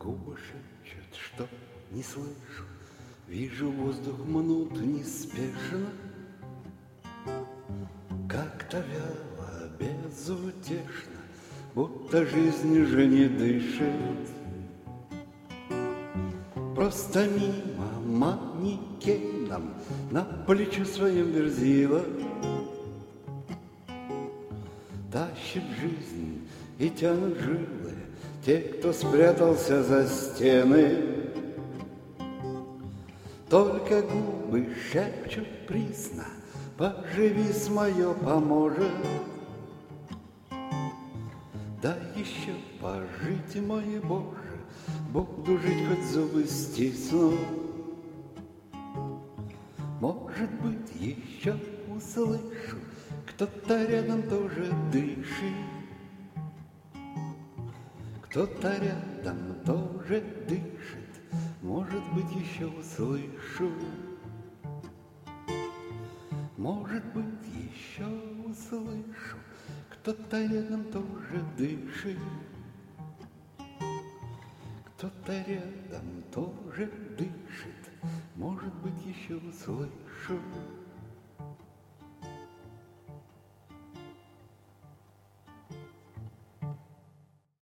Губы шепчут, что не слышу, вижу, воздух мнут неспешно. Как-то вяло, безутешно, будто жизнь уже не дышит. Просто мимо манекеном на плече своем верзила тащит жизнь и тянут жилы те, кто спрятался за стены. Только губы шепчут присно: поживи с мое поможет. Да еще пожить, мой Боже, буду жить, хоть зубы стисну. Может быть, еще услышу, кто-то рядом тоже дышит. Кто-то рядом тоже дышит, может быть, еще услышу. Может быть, еще услышу, кто-то рядом тоже дышит. Кто-то рядом тоже дышит, может быть, еще услышу.